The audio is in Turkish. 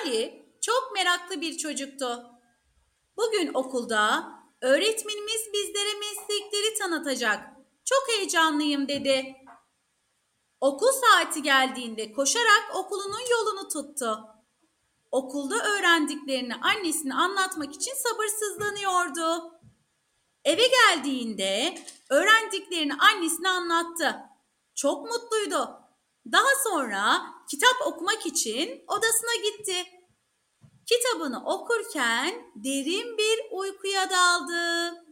Ali çok meraklı bir çocuktu. Bugün okulda öğretmenimiz bizlere meslekleri tanıtacak. Çok heyecanlıyım dedi. Okul saati geldiğinde koşarak okulunun yolunu tuttu. Okulda öğrendiklerini annesine anlatmak için sabırsızlanıyordu. Eve geldiğinde öğrendiklerini annesine anlattı. Çok mutluydu. Daha sonra kitap okumak için odasına gitti. Kitabını okurken derin bir uykuya daldı.